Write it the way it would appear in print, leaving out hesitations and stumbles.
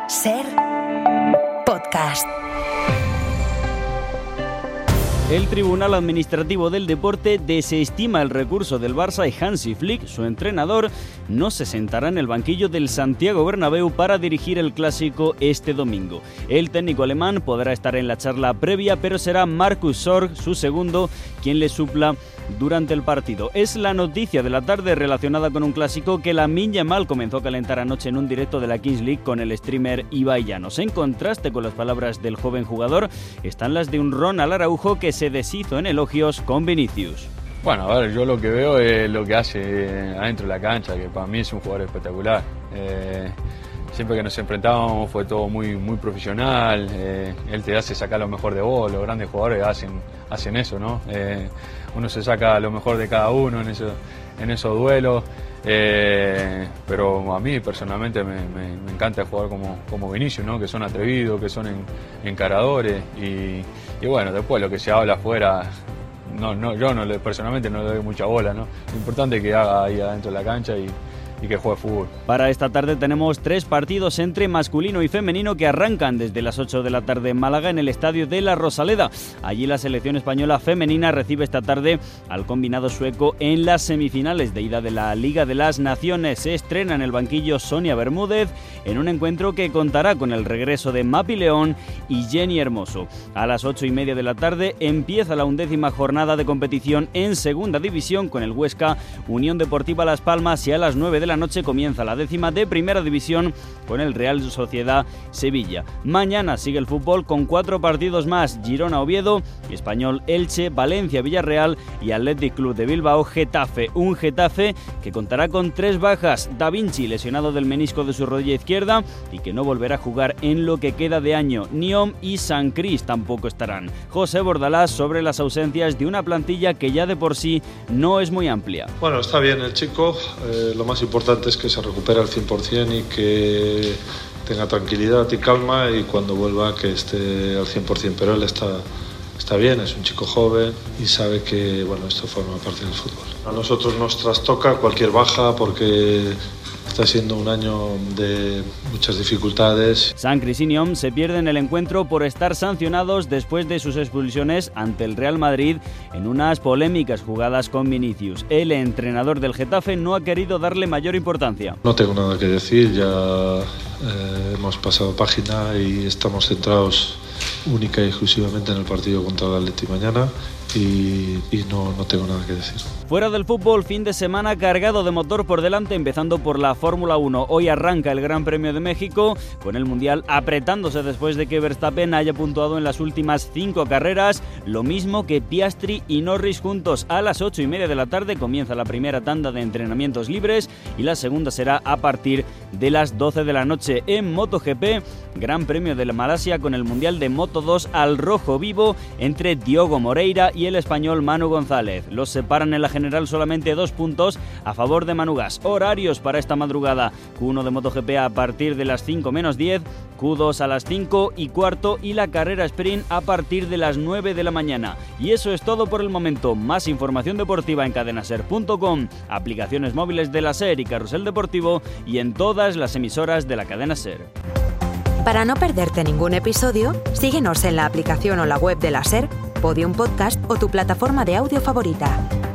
SER Podcast. El Tribunal Administrativo del Deporte desestima el recurso del Barça y Hansi Flick, su entrenador, no se sentará en el banquillo del Santiago Bernabéu para dirigir el Clásico este domingo. El técnico alemán podrá estar en la charla previa, pero será Markus Sorg, su segundo, quien le supla durante el partido. Es la noticia de la tarde relacionada con un clásico que Lamine Yamal comenzó a calentar anoche en un directo de la Kings League con el streamer Ibai Llanos. En contraste con las palabras del joven jugador, están las de un Ronald Araujo que se deshizo en elogios con Vinicius. Bueno, a ver, yo lo que veo es lo que hace adentro de la cancha, que para mí es un jugador espectacular. Siempre que nos enfrentábamos fue todo muy profesional, él te hace sacar lo mejor de vos, los grandes jugadores hacen eso, ¿no? Uno se saca lo mejor de cada uno en esos duelos, pero a mí personalmente me encanta jugar como Vinicius, ¿no? Que son atrevidos, que son encaradores y bueno, después lo que se habla afuera, yo personalmente no le doy mucha bola, ¿no? Lo importante es que haga ahí adentro de la cancha y que juegue fútbol. Para esta tarde tenemos 3 partidos entre masculino y femenino que arrancan desde las 8 de la tarde en Málaga en el estadio de La Rosaleda. Allí la selección española femenina recibe esta tarde al combinado sueco en las semifinales de ida de la Liga de las Naciones. Se estrena en el banquillo Sonia Bermúdez en un encuentro que contará con el regreso de Mapi León y Jenny Hermoso. A las 8:30 de la tarde empieza la 11ª jornada de competición en Segunda División con el Huesca Unión Deportiva Las Palmas y a las 9 de la noche comienza la 10ª de Primera División con el Real Sociedad Sevilla. Mañana sigue el fútbol con 4 partidos más: Girona-Oviedo, Español Elche, Valencia-Villarreal y Athletic Club de Bilbao-Getafe. Un Getafe que contará con 3 bajas: Da Vinci, lesionado del menisco de su rodilla izquierda y que no volverá a jugar en lo que queda de año. Niom y San Cris tampoco estarán. José Bordalás sobre las ausencias de una plantilla que ya de por sí no es muy amplia. Bueno, está bien el chico, lo más importante es que se recupere al 100% y que tenga tranquilidad y calma, y cuando vuelva que esté al 100%, pero él está bien, es un chico joven y sabe que bueno, esto forma parte del fútbol. A nosotros nos trastoca cualquier baja porque está siendo un año de muchas dificultades. San Cris y Niom se pierden el encuentro por estar sancionados después de sus expulsiones ante el Real Madrid en unas polémicas jugadas con Vinicius. El entrenador del Getafe no ha querido darle mayor importancia. No tengo nada que decir, ya hemos pasado página y estamos centrados única y exclusivamente en el partido contra el Atleti mañana y no tengo nada que decir. Fuera del fútbol, fin de semana cargado de motor por delante, empezando por la Fórmula 1. Hoy arranca el Gran Premio de México, con el Mundial apretándose después de que Verstappen haya puntuado en las últimas 5 carreras, lo mismo que Piastri y Norris juntos. A las 8:30 de la tarde comienza la primera tanda de entrenamientos libres y la segunda será a partir de las 12 de la noche. En MotoGP, Gran Premio de la Malasia con el Mundial de Moto2 al rojo vivo entre Diogo Moreira y el español Manu González. Los separan en la general solamente 2 puntos a favor de Manu Gas. Horarios para esta madrugada: Q1 de MotoGP a partir de las 5 menos 10, Q2 a las 5:15 y la carrera sprint a partir de las 9 de la mañana. Y eso es todo por el momento. Más información deportiva en cadenaser.com, aplicaciones móviles de la SER y Carrusel Deportivo y en todas las emisoras de la cadena SER. Para no perderte ningún episodio, síguenos en la aplicación o la web de la SER, Podium Podcast o tu plataforma de audio favorita.